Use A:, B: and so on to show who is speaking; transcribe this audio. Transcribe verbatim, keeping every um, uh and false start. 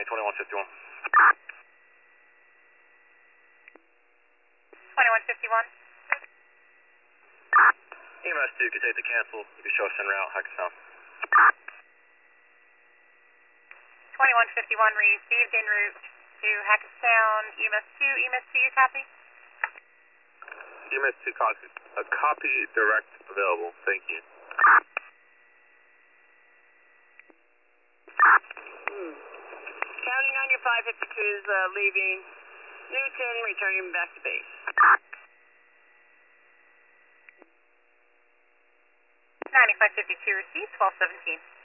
A: County, twenty-one fifty-one.
B: twenty-one fifty-one.
A: E M S two, can take the cancel. You can show us en route, Hackettstown.
B: twenty-one fifty-one received en route to Hackettstown. E M S two, E M S two, you copy?
A: E M S two, copy. A copy direct available. Thank you.
C: Hmm. Counting on your five fifty-twos uh, leaving Newton, returning back to base.
B: ninety-five fifty-two received, twelve seventeen.